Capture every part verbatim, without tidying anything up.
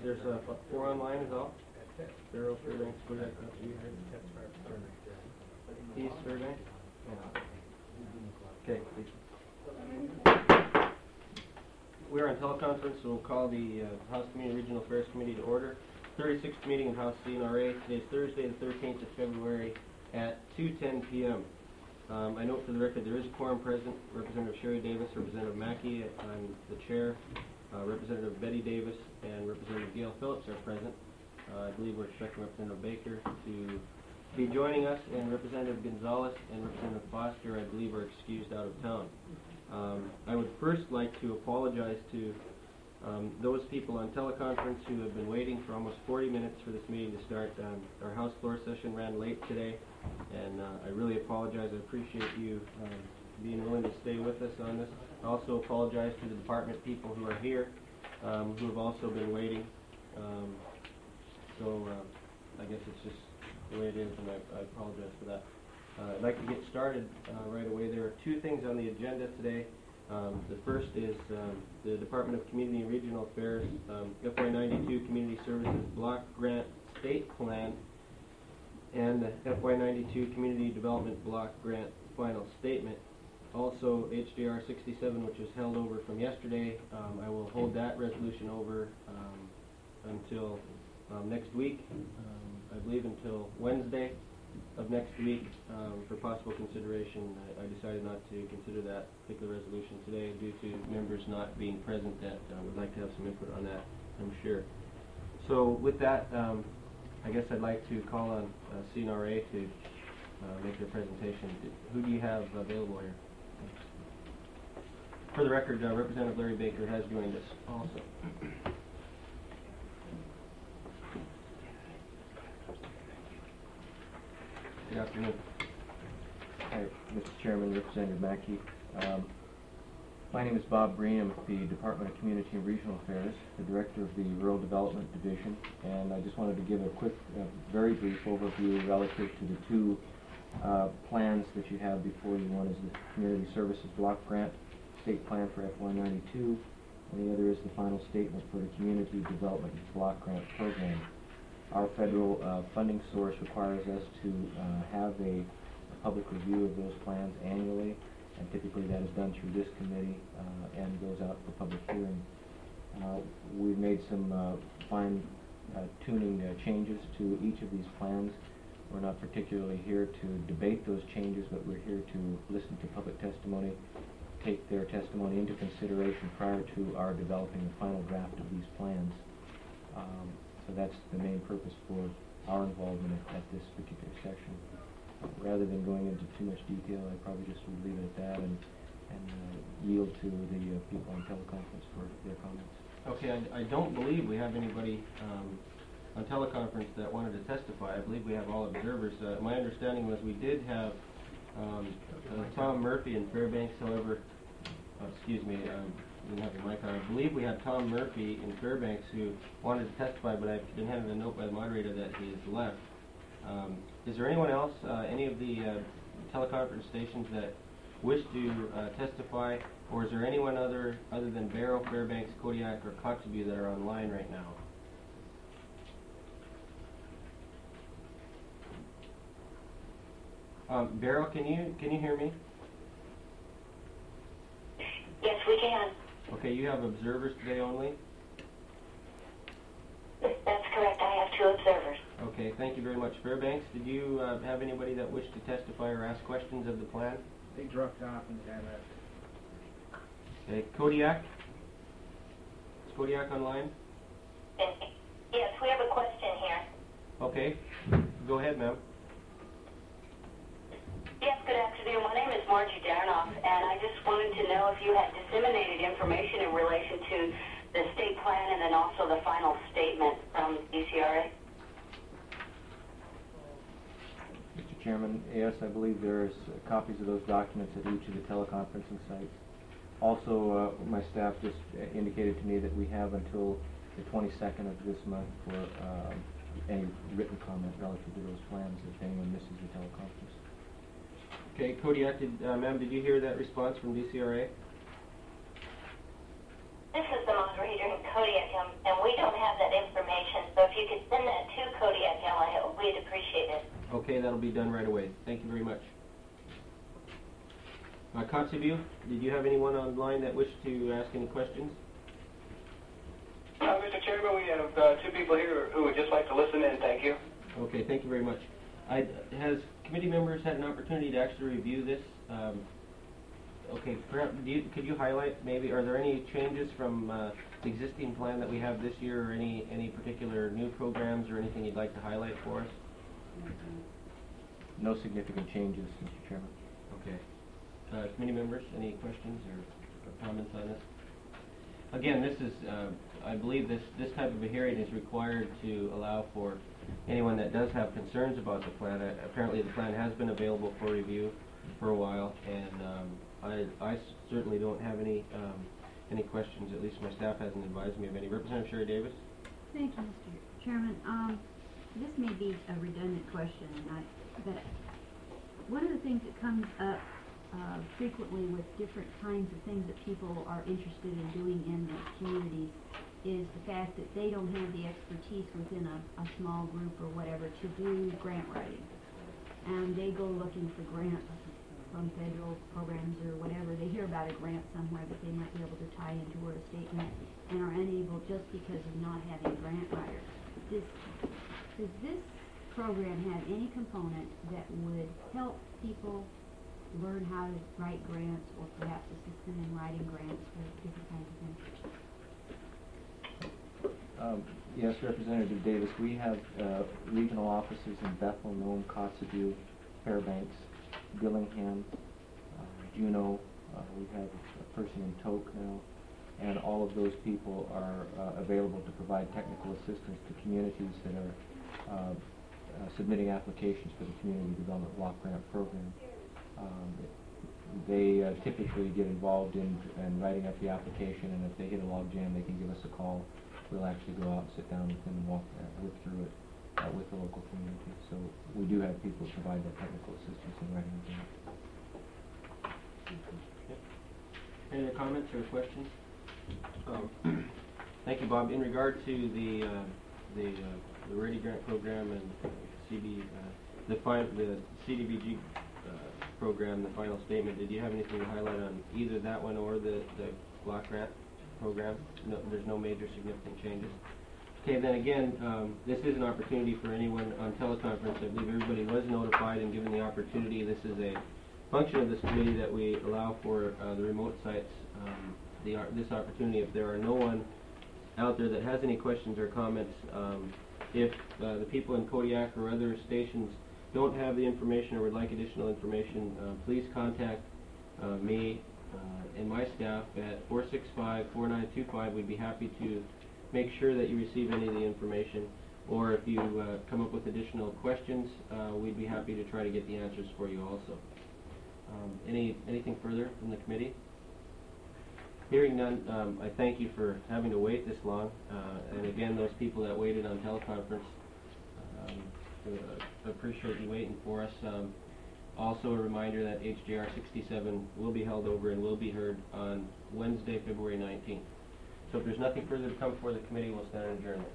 there's uh, four online is all? Barrow, Fairbanks, Kodiak, East, Fairbanks? Yeah. Okay, please. We're on teleconference, so we'll call the uh, House Community Regional Affairs Committee to order. thirty-sixth meeting of House C N R A. Today's Thursday, the thirteenth of February at two ten p m Um, I note for the record there is a quorum present. Representative Sherry Davis, Representative Mackey, I'm the chair. Uh, Representative Betty Davis and Representative Gail Phillips are present. Uh, I believe we're expecting Representative Baker to be joining us, and Representative Gonzalez and Representative Foster, I believe, are excused out of town. Um, I would first like to apologize to um, those people on teleconference who have been waiting for almost forty minutes for this meeting to start. Um, our House floor session ran late today, and uh, I really apologize. I appreciate you um, being willing to stay with us on this. I also apologize to the department people who are here, um, who have also been waiting. Um, so uh, I guess it's just the way it is, and I, I apologize for that. Uh, I'd like to get started uh, right away. There are two things on the agenda today. Um, the first is um, the Department of Community and Regional Affairs um, F Y ninety-two Community Services Block Grant State Plan and the F Y ninety-two Community Development Block Grant Final Statement. Also, H J R sixty-seven, which is held over from yesterday. Um, I will hold that resolution over um, until um, next week, um, I believe until Wednesday of next week um, for possible consideration. I, I decided not to consider that particular resolution today due to members not being present that uh, would like to have some input on that, I'm sure. So with that, um, I guess I'd like to call on uh, C N R A to uh, make their presentation. Who do you have available here? For the record, uh, Representative Larry Baker has joined us also. Good afternoon. Hi, Mister Chairman, Representative Mackey. Um, my name is Bob Breen. I'm with the Department of Community and Regional Affairs, the Director of the Rural Development Division, and I just wanted to give a quick, uh, very brief overview relative to the two uh, plans that you have before you. One is the Community Services Block Grant State Plan for F Y ninety-two, and the other is the final statement for the Community Development Block Grant Program. Our federal uh, funding source requires us to uh, have a, a public review of those plans annually, and typically that is done through this committee uh, and goes out for public hearing. Uh, we've made some uh, fine uh, tuning uh, changes to each of these plans. We're not particularly here to debate those changes, but we're here to listen to public testimony, take their testimony into consideration prior to our developing the final draft of these plans. Um, So that's the main purpose for our involvement at, at this particular section. Uh, rather than going into too much detail, I probably just would leave it at that and, and uh, yield to the uh, people on teleconference for their comments. Okay, I, I don't believe we have anybody um, on teleconference that wanted to testify. I believe we have all observers. Uh, my understanding was we did have um, uh, Tom Murphy in Fairbanks, however, uh, excuse me, um, I didn't have the mic on. I believe we had Tom Murphy in Fairbanks who wanted to testify, but I've been handed a note by the moderator that he has left. Um, is there anyone else, uh, any of the uh, teleconference stations that wish to uh, testify, or is there anyone other other than Barrow, Fairbanks, Kodiak, or Kotzebue that are online right now? Um, Barrow, can you can you hear me? Yes, we can. Okay, you have observers today only? That's correct. I have two observers. Okay, thank you very much. Fairbanks, did you uh, have anybody that wished to testify or ask questions of the plan? They dropped off and got us. Okay, Kodiak? Is Kodiak online? Yes, we have a question here. Okay, go ahead, ma'am. Yes, good afternoon. My name is Margie Darnoff, and I just wanted to know if you had disseminated information in relation to the state plan and then also the final statement from D C R A. Mister Chairman, yes, I believe there's uh, copies of those documents at each of the teleconferencing sites. Also, uh, my staff just uh, indicated to me that we have until the twenty-second of this month for uh, any written comment relative to those plans if anyone misses the teleconference. Okay, Kodiak, did, uh, ma'am, did you hear that response from D C R A? This is the moderator in Kodiak, um, and we don't have that information it. Okay, that'll be done right away. Thank you very much. Uh, Kotzebue, did you have anyone online that wished to ask any questions? Uh, Mister Chairman, we have uh, two people here who would just like to listen in. Thank you. Okay, thank you very much. I, has committee members had an opportunity to actually review this? Um, okay, perhaps, do you, could you highlight maybe, are there any changes from uh, the existing plan that we have this year, or any, any particular new programs or anything you'd like to highlight for us? No significant changes, Mister Chairman. Okay. Uh, committee members, any questions or, or comments on this? Again, this is, uh, I believe this, this type of a hearing is required to allow for anyone that does have concerns about the plan. Uh, apparently the plan has been available for review for a while, and um, I, I certainly don't have any um, any questions, at least my staff hasn't advised me of any. Representative Sherry Davis? Thank you, Mister Chairman. Um, this may be a redundant question, and I, but one of the things that comes up uh, frequently with different kinds of things that people are interested in doing in the communities is the fact that they don't have the expertise within a, a small group or whatever to do grant writing. And they go looking for grants from federal programs or whatever. They hear about a grant somewhere that they might be able to tie into or a statement and are unable just because of not having a grant writer. Does, does this program have any component that would help people learn how to write grants, or perhaps assist them in writing grants for different kinds of things? Um, yes, Representative Davis, we have uh, regional offices in Bethel, Nome, Kotzebue, Fairbanks, Dillingham, uh, Juneau. Uh, we have a person in Tok now, and all of those people are uh, available to provide technical assistance to communities that are uh, uh, submitting applications for the Community Development Block Grant Program. Um, they uh, typically get involved in, in writing up the application, and if they hit a log jam, they can give us a call. We'll actually go out and sit down with them and walk, uh, work through it uh, with the local community. So we do have people provide that technical assistance in writing the grant. Any other comments or questions? Um, thank you, Bob. In regard to the uh, the uh, the Ready Grant program and C D, uh, the fi the C D B G uh, program, the final statement, did you have anything to highlight on either that one or the the block grant program? No, there's no major significant changes. Okay, then again, um, this is an opportunity for anyone on teleconference. I believe everybody was notified and given the opportunity. This is a function of this committee that we allow for uh, the remote sites um, the, uh, this opportunity. If there are no one out there that has any questions or comments, um, if uh, the people in Kodiak or other stations don't have the information or would like additional information, uh, please contact uh, me uh, and my staff at four six five, four nine two five. We'd be happy to make sure that you receive any of the information, or if you uh, come up with additional questions, uh, we'd be happy to try to get the answers for you also. Um, any anything further from the committee? Hearing none, um, I thank you for having to wait this long, uh, and again, those people that waited on teleconference, um, uh, appreciate you waiting for us. Um, also, a reminder that H J R sixty-seven will be held over and will be heard on Wednesday, February nineteenth. So if there's nothing further to come before the committee, we'll stand adjournment.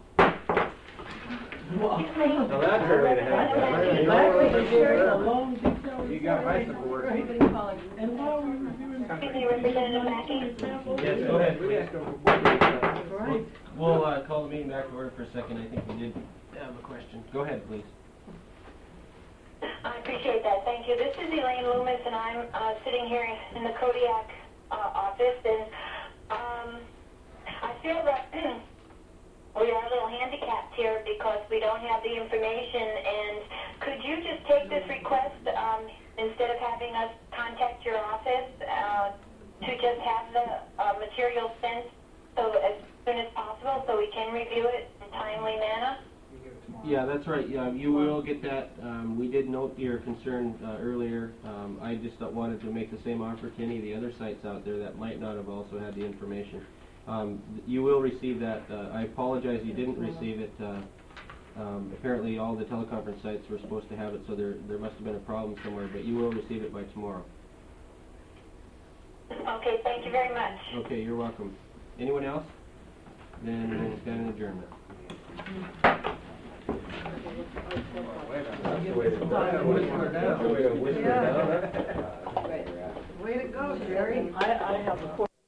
Now that's ready to happen. You got my support. And while we're reviewing... Excuse me, Representative Mackey? Yes, go ahead, please. Right. We'll uh, call the meeting back to order for a second. I think we did have a question. Go ahead, please. I appreciate that. Thank you. This is Elaine Loomis, and I'm uh, sitting here in the Kodiak uh, office, and um, I feel that we are a little handicapped here because we don't have the information. And could you just take this request um, instead of having us contact your office uh, to just have the uh, material sent so as soon as possible so we can review it in a timely manner? Yeah, that's right. Yeah, you will get that. Um, we did note your concern uh, earlier. Um, I just uh, wanted to make the same offer to any of the other sites out there that might not have also had the information. Um, you will receive that. Uh, I apologize you didn't receive it. Uh, um, apparently all the teleconference sites were supposed to have it, so there, there must have been a problem somewhere, but you will receive it by tomorrow. Okay, thank you very much. Okay, you're welcome. Anyone else? Then we'll stand in adjournment. Way to go, Jerry. I, I have a question.